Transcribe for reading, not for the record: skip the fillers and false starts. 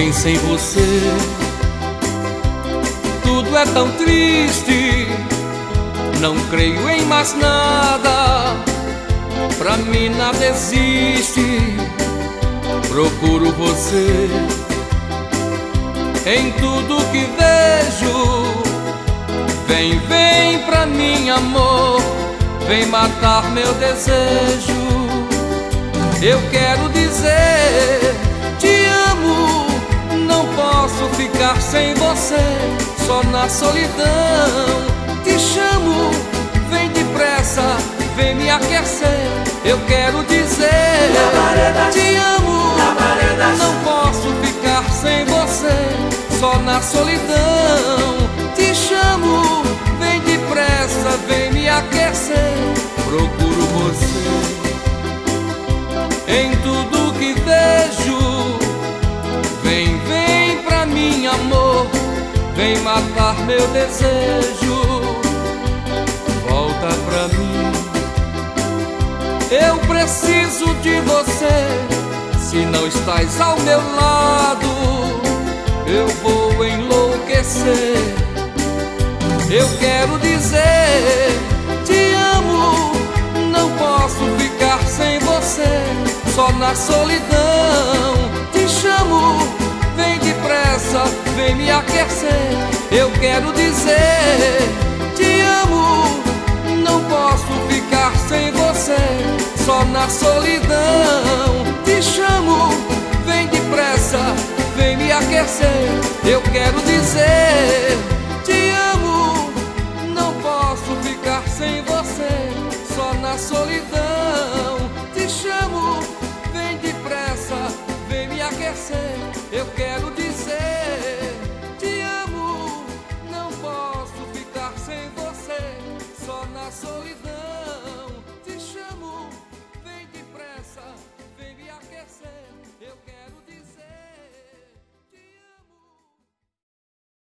alguém sem você. Tudo é tão triste, não creio em mais nada. Pra mim nada existe, procuro você. Em tudo que vejo, vem, vem pra mim, amor, vem matar meu desejo. Eu quero dizer, te amo, não posso ficar sem você, só na solidão. Te chamo, vem depressa, vem me aquecer. Eu quero dizer, te amo, não posso ficar sem você, só na solidão. Te chamo, vem depressa, vem me aquecer. Procuro você em tudo que vejo. Vem, vem pra mim, amor, vem matar meu desejo. Volta pra mim, eu preciso de você. Se não estás ao meu lado, eu vou enlouquecer. Eu quero dizer, te amo, não posso ficar sem você, só na solidão. Te chamo, vem depressa, vem me aquecer. Eu quero dizer, te amo, não posso ficar sem você, só na solidão. Te chamo, vem depressa, vem me aquecer. Eu quero dizer, te amo, não posso ficar sem você, só na solidão. Te chamo, vem depressa, vem me aquecer. Eu quero dizer, te amo, não posso ficar sem você, só na solidão.